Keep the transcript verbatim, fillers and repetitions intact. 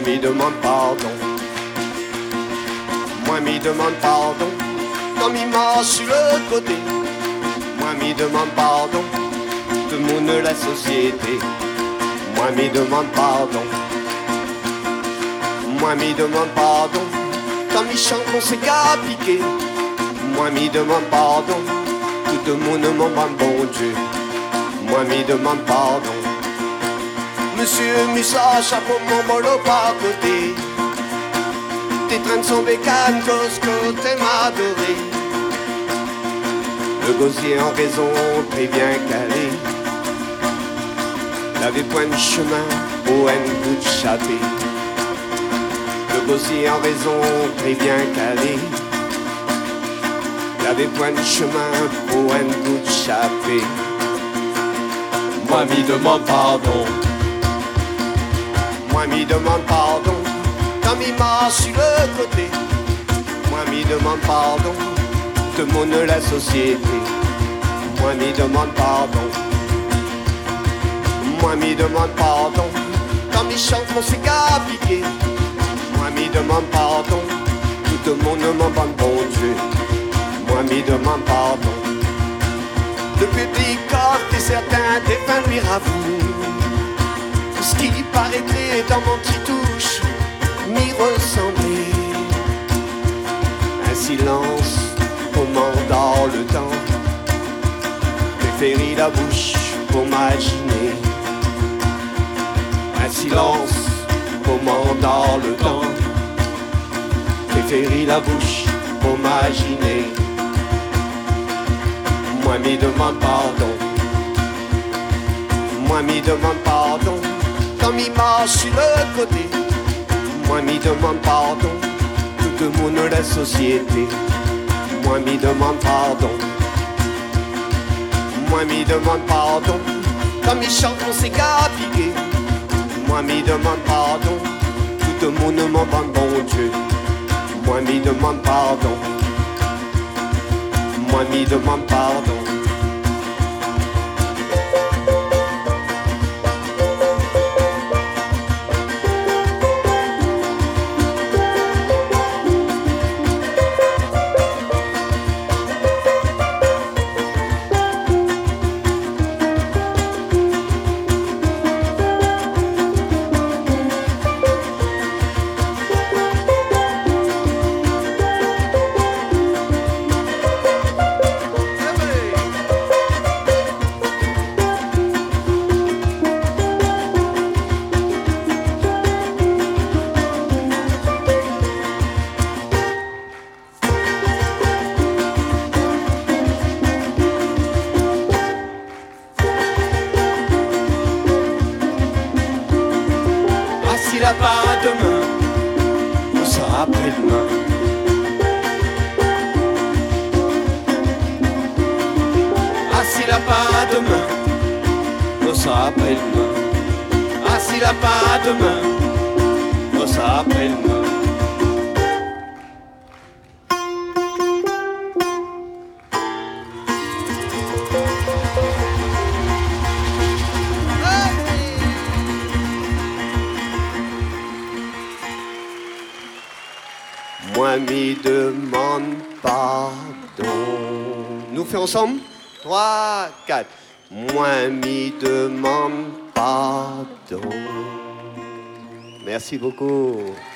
m'y demande pardon. Moi m'y demande pardon. Quand m'y marche sur le côté. Moi m'y demande pardon. Tout le monde la société. Moi m'y demande pardon. Moi m'y demande pardon. Quand m'y chante mon s'est qu'à piquer. Moi m'y demande pardon. Tout le monde m'en bon Dieu. Moi m'y demande pardon. Monsieur Musa, chapeau mon bolo pas à côté. T'es train de son bécane, cause que t'es m'adoré. Le gosier en raison, très bien calé. L'avait point de chemin, au un bout de chapé. Le gosier en raison, très bien calé. L'avait point de chemin, au un bout de chapé. Moi m'y demande pardon. Moi m'y demande pardon. Quand m'y marche sur le côté. Moi m'y demande pardon. Tout le monde la société. Moi m'y demande pardon. Moi m'y demande pardon. Quand m'y chante mon cigare piqué. Moi m'y demande pardon. Tout le monde m'en demande bon Dieu. Moi m'y demande pardon. Le public est certain des fins de miravou. Ce qui paraîtrait dans mon petit touche m'y ressemblait. Un silence commandant le temps. Préférer la bouche pour m'imaginer. Un silence commandant le temps. Préférer la bouche pour m'imaginer. Moi m'y demande pardon. Moi m'y demande pardon. Quand m'y marche sur le côté. Moi m'y demande pardon. Tout le monde la société. Moi m'y demande pardon. Moi m'y demande pardon. Quand m'y chante mon cigare piqué. Moi m'y demande pardon. Tout le monde m'en demande bon Dieu. Moi m'y demande pardon. Moi m'y demande pardon. S'il a pas demain, on sera après-demain. Ah, s'il a pas demain, on sera après-demain. Ah, s'il a pas demain, on sera après-demain. Moi m'y demande pardon. Nous fait ensemble? Trois, quatre. Moi m'y demande pardon. Merci beaucoup.